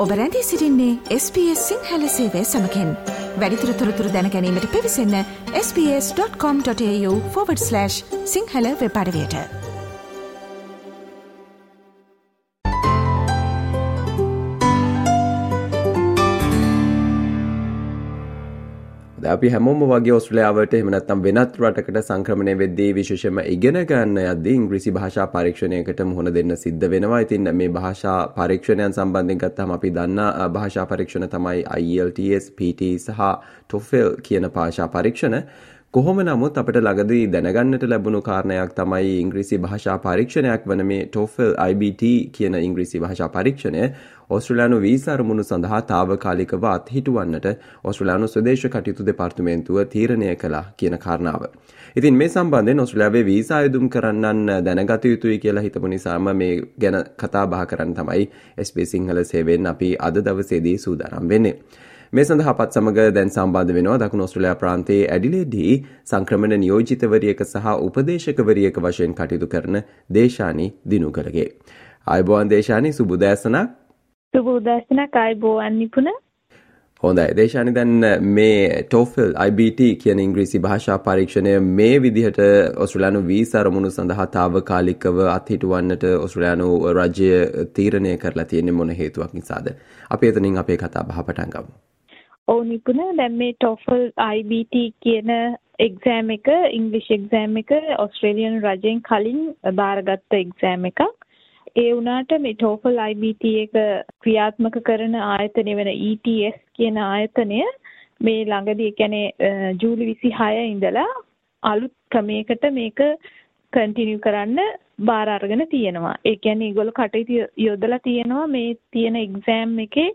ඔබ රැඳී සිටින්නේ SBS සිංහල සේවය සමගින්. වැඩිදුර තොරතුරු දැන ගැනීමට පිවිසන්න sbs.com.au/සිංහල වෙබ් අඩවියට. අපි හැමෝම වගේ ඕස්ට්‍රේලියාවට එහෙම නැත්නම් වෙනත් රටකට සංක්‍රමණය වෙද්දී විශේෂයෙන්ම ඉගෙන ගන්න යද්දී ඉංග්‍රීසි භාෂා පරීක්ෂණයකට මුහුණ දෙන්න සිද්ධ වෙනවා. ඉතින් මේ භාෂා පරීක්ෂණයන් සම්බන්ධයෙන් ගත්තාම අපි දන්නා භාෂා පරීක්ෂණ තමයි IELTS, PTE සහ TOEFL කියන භාෂා පරීක්ෂණ. කොහොම නමුත් අපිට ළඟදී දැනගන්නට ලැබුණු කාරණයක් තමයි ඉංග්‍රීසි භාෂා පරීක්ෂණයක් වන මේ TOEFL IBT කියන ඉංග්‍රීසි භාෂා පරීක්ෂණය ඕස්ට්‍රේලියානු වීසා අරමුණු සඳහා తాවකාලිකව අත්හිටුවන්නට ඕස්ට්‍රේලියානු ස්වදේශ කටයුතු දෙපාර්තමේන්තුව තීරණය කළා කියන කාරණාව. ඉතින් මේ සම්බන්ධයෙන් ඕස්ට්‍රේලියාවේ වීසා අයදුම් කරන්නන් දැනගත යුතුයි කියලා හිතපු නිසාම මේ ගැන කතා බහ කරන්න තමයි SBS සිංහල සේවයෙන් අපි අද දවසේදී සූදානම් වෙන්නේ. මේ සඳහාපත් සමග දැන් සම්බන්ධ වෙනවා දකුණු ඕස්ට්‍රේලියා ප්‍රාන්තයේ ඇඩිලේඩ්හි සංක්‍රමණ නියෝජිතවරියක සහ උපදේශකවරියක වශයෙන් කටයුතු කරන දේශානි දිනුගලගේ. ආයුබෝවන් දේශානි, සුබ උදෑසනක්. සුබ උදෑසනක්. ආයුබෝවන් නිපුණ. හොඳයි දේශානි, දැන් මේ TOEFL IBT කියන ඉංග්‍රීසි භාෂා පරීක්ෂණය මේ විදිහට ඕස්ට්‍රේලියානු වීසා අරමුණු සඳහා తాවකාලිකව අත්හිටුවන්නට ඕස්ට්‍රේලියානු රාජ්‍ය තීරණය කරලා තියෙන්නේ මොන හේතුවක් නිසාද? අපි එතනින් අපේ කතා බහ පටන් ගමු. ඔව් නිපුණ, දැන් මේ TOEFL IBT කියන එක්සෑම් එක, ඉංග්‍රීසි එක්සෑම් එක ඕස්ට්‍රේලියානු රජයෙන් කලින් බාරගත්ත එක්සෑම් එකක්. ඒ වුණාට මේ TOEFL IBT එක ක්‍රියාත්මක කරන ආයතනය වෙන ETS කියන ආයතනය මේ ළඟදී, කියන්නේ ජූලි 26 ඉඳලා අලුත් ක්‍රමයකට මේක කන්ටිනියු කරන්න බාර අරගෙන තියෙනවා. ඒ කියන්නේ ඒගොල්ලෝ කටයුතු යොදලා තියෙනවා මේ තියෙන එක්සෑම් එකේ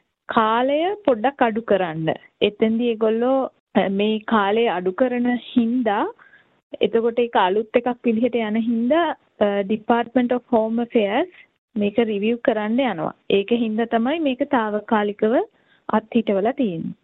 කාලය පොඩ්ඩක් අඩු කරන්න. එතෙන්දී ඒගොල්ලෝ මේ කාලය අඩු කරන හින්දා, එතකොට ඒක අලුත් එකක් විදිහට යන හින්දා Department of Home Affairs මේක රිවිව් කරන්න යනවා. ඒක හින්දා තමයි මේක తాවකාලිකව අත්හිටවලා තියෙන්නේ.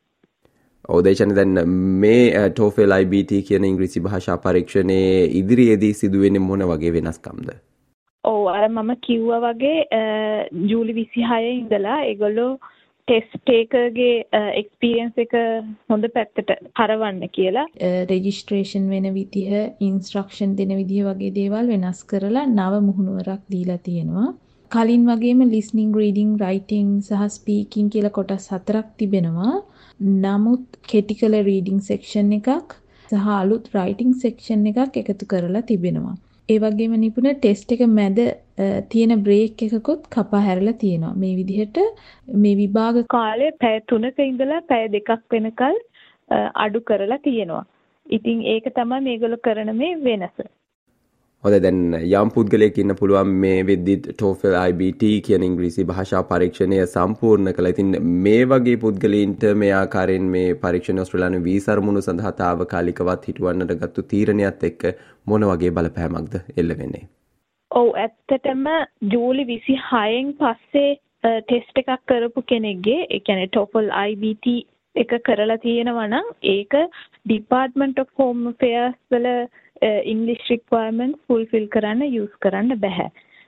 ඔව් දේශානි, දැන් මේ TOEFL IBT කියන ඉංග්‍රීසි භාෂා පරීක්ෂණයේ ඉදිරියේදී සිදුවෙන්නේ මොන වගේ වෙනස්කම්ද? ඔව්, අර මම කිව්වා වගේ ජූලි 26 ඉඳලා ඒගොල්ලෝ ටෙස්ට් එකගේ එක්ස්පීරියන්ස් එක හොඳ පැත්තට හරවන්න කියලා රෙජිස්ට්‍රේෂන් වෙන විදිහ, ඉන්ස්ට්‍රක්ෂන් දෙන විදිහ වගේ දේවල් වෙනස් කරලා නව මුහුණුවරක් දීලා තියෙනවා. කලින් වගේම ලිස්නිං, රීඩිං, රයිටිං සහ ස්පීකිං කියලා කොටස් 4ක් තිබෙනවා. නමුත් කෙටි කළ රීඩිං සෙක්ෂන් එකක් සහ අලුත් රයිටිං සෙක්ෂන් එකක් එකතු කරලා තිබෙනවා. ඒ වගේම නිපුණ ටෙස්ට් එක මැද තියෙන බ්‍රේක් එකකුත් කපා හැරලා තියෙනවා. මේ විදිහට මේ විභාග කාලය පැය 3ක ඉඳලා පැය 2ක් වෙනකල් අඩු කරලා තියෙනවා. ඉතින් ඒක තමයි මේගොල්ලෝ කරන මේ වෙනස. හොඳයි, දැන් යම් පුද්ගලයෙක් ඉන්න පුළුවන් මේ වෙද්දිත් TOEFL IBT කියන ඉංග්‍රීසි භාෂා පරීක්ෂණය සම්පූර්ණ කළා. ඉතින් මේ වගේ පුද්ගලයින්ට මේ ආකාරයෙන් මේ පරීක්ෂණ ඕස්ට්‍රේලියානු වීසා අරමුණු සඳහා తాවකාලිකවත් හිටවන්නට ගත්තු තීරණයත් එක්ක මොන වගේ බලපෑමක්ද එල්ල වෙන්නේ? ඔව්, ඇත්තටම ජූලි 26න් පස්සේ ටෙස්ට් එකක් කරපු කෙනෙක්ගේ, ඒ කියන්නේ TOEFL IBT එක කරලා තියෙනවා නම් ඒක Department of Home Affairs වල English requirements fulfill කරන්න use කරන්න බෑ.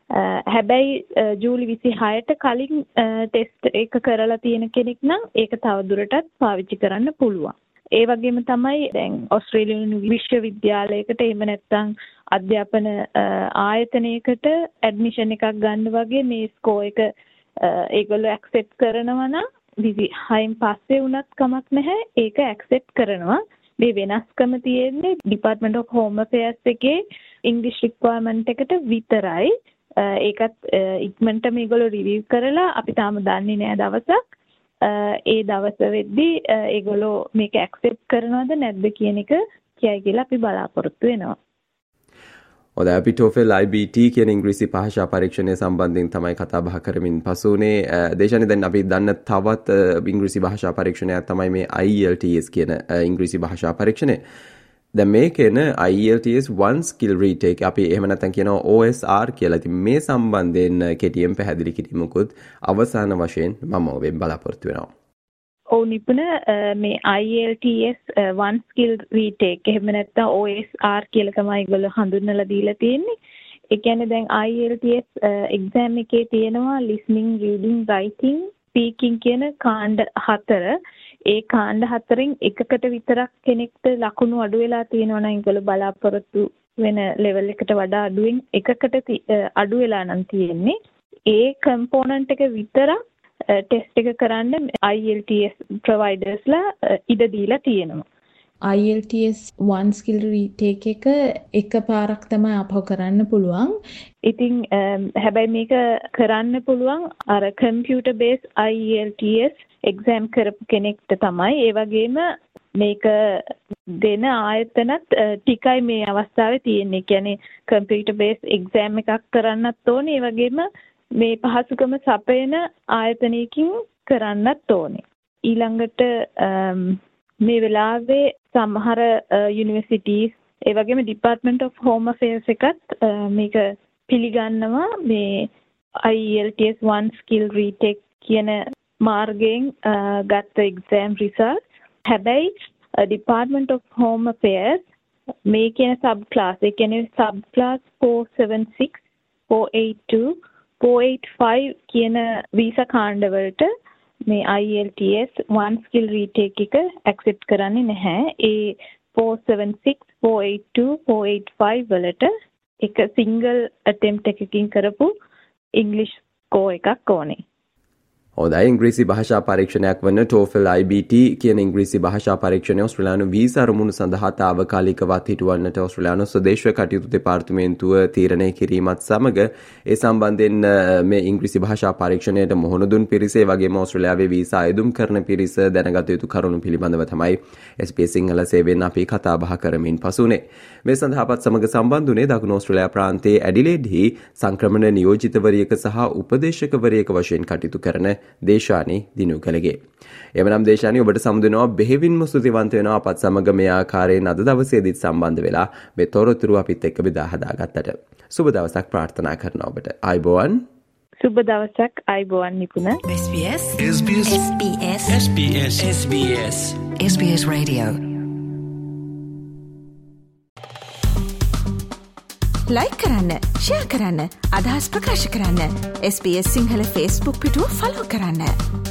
හැබැයි ජූලි 26ට කලින් ටෙස්ට් එක කරලා තියෙන කෙනෙක් නම් ඒක තව දුරටත් පාවිච්චි කරන්න පුළුවන්. ඒ වගේම තමයි දැන් ඕස්ට්‍රේලියානු විශ්වවිද්‍යාලයකට එහෙම නැත්නම් අධ්‍යාපන ආයතනයකට ඇඩ්මිෂන් එකක් ගන්න වගේ මේ ස්කෝර් එක ඒගොල්ලෝ ඇක්සෙප්ට් කරනවා නම් 26න් පස්සේ වුණත් කමක් නැහැ, ඒක ඇක්සෙප්ට් කරනවා. මේ වෙනස්කම තියෙන්නේ Department of Home Affairs එකේ English requirement එකට විතරයි. ඒකත් ඉක්මනට මේගොල්ලෝ රිවිව් කරලා අපි තාම දන්නේ නැහැ දවසක්. ඒ දවස වෙද්දී ඒගොල්ලෝ මේක ඇක්සෙප්ට් කරනවද නැද්ද කියන එක කියයි කියලා අපි බලාපොරොත්තු වෙනවා. හොඳයි, අපි TOEFL IBT කියන ඉංග්‍රීසි භාෂා පරීක්ෂණය සම්බන්ධයෙන් තමයි කතා බහ කරමින් පසුනේ. දේශානි, දැන් අපි දන්න තවත් ඉංග්‍රීසි භාෂා පරීක්ෂණයක් තමයි මේ IELTS කියන ඉංග්‍රීසි භාෂා පරීක්ෂණය. දැන් මේකේන IELTS 1 skill retake අපි එහෙම නැත්නම් කියනවා OSR කියලා. ඉතින් මේ සම්බන්ධයෙන් කෙටියෙන් පැහැදිලි කිරීමකුත් අවසාන වශයෙන් මම ඔබෙන් බලාපොරොත්තු වෙනවා. ඔව් නිපුණ, මේ IELTS 1 skill retake එහෙම නැත්නම් OSR කියලා තමයි ඒගොල්ලෝ හඳුන්වලා දීලා තියෙන්නේ. ඒ කියන්නේ දැන් IELTS එක්සෑම් එකේ තියෙනවා listening, reading, writing ස්පීකින් කියන කාණ්ඩ 4 ඒ කාණ්ඩ 4න් එකකට විතරක් කෙනෙක්ට ලකුණු අඩු වෙලා තියෙනවා නම් ඒගොල්ලෝ බලාපොරොත්තු වෙන ලෙවල් එකට වඩා අඩුවෙන් එකකට අඩු වෙලා නම් තියෙන්නේ ඒ කම්පොනන්ට් එක විතරක් ටෙස්ට් එක කරන්න IELTS ප්‍රොවයිඩර්ස්ලා ඉඩ දීලා තියෙනවා. IELTS 1 skill retake එක පාරක් තමයි අපව කරන්න පුළුවන්. ඉතින් හැබැයි මේක කරන්න පුළුවන් අර computer based IELTS exam කරපු කෙනෙක්ට තමයි. ඒ වගේම මේක දෙන ආයතනත් ටිකයි මේ අවස්ථාවේ තියෙන්නේ. කියන්නේ computer based exam එකක් කරන්නත් ඕනේ. ඒ වගේම මේ පහසුකම සපයන ආයතනයකින් කරන්නත් ඕනේ. ඊළඟට මේ වෙලාවේ සමහර යුනිවර්සිටිස් ඒ වගේම ඩිපාර්ට්මන්ට් ඔෆ් හෝම් අෆේර්ස් එකත් මේක පිළිගන්නවා මේ IELTS 1 skill retake කියන මාර්ගයෙන් ගත්ත exam results. හැබැයි ඩිපාර්ට්මන්ට් ඔෆ් හෝම් අෆේර්ස් මේ කියන සබ් ක්ලාස් ඒ කියන්නේ සබ් ක්ලාස් 476 482 485 කියන වීසා කාණ්ඩවලට මේ IELTS 1 skill retake එක accept කරන්නේ නැහැ. ඒ 476 482 485 වලට එක single attempt එකකින් කරපු English score එකක් ඕනේ. හොඳයි ඉංග්‍රීසි භාෂා පරීක්ෂණයක් වන TOEFL IBT කියන ඉංග්‍රීසි භාෂා පරීක්ෂණය ඔස්ට්‍රේලියානු වීසා අරමුණු සඳහා තාවකාලිකව හිටවන්නට ඔස්ට්‍රේලියානු ස්වදේශීය කටයුතු දෙපාර්තමේන්තුව තීරණය කිරීමත් සමග ඒ සම්බන්ධයෙන් මේ ඉංග්‍රීසි භාෂා පරීක්ෂණයට මුහුණ දුන් පිරිස ඒ වගේම ඔස්ට්‍රේලියාවේ වීසා අයදුම් කරන පිරිස දැනගත යුතු කරුණු පිළිබඳව තමයි SBS සිංහල සේවයෙන් අපි කතා බහ කරමින් පසුනේ. මේ සඳහාපත් සමග සම්බන්ධුනේ දකුණු ඔස්ට්‍රේලියා ප්‍රාන්තයේ ඇඩිලේඩ්හි සංක්‍රමණ නියෝජිතවරියක සහ උපදේශකවරියක වශයෙන් කටයුතු කරන දේශානි දිනුකලගේ. එවනම් දේශානි ඔබට සමුදෙනවා බෙහෙවින්ම ස්තුතිවන්ත වෙනවා අපත් සමග මේ ආකාරයෙන් අද දවසේදීත් සම්බන්ධ වෙලා මේ තොරතුරු අපිත් එක්ක බෙදා හදාගත්තට. සුබ දවසක් ප්‍රාර්ථනා කරනවා ඔබට. ආයුබෝවන්. සුබ දවසක් ආයුබෝවන් Nipuna. SBS SBS SBS SBS SBS SBS Radio. Like කරන්න, ෂෙයා කරන්න, අදහස් ප්‍රකාශ කරන්න. SBS සිංහල Facebook පිටුව ෆලෝ කරන්න.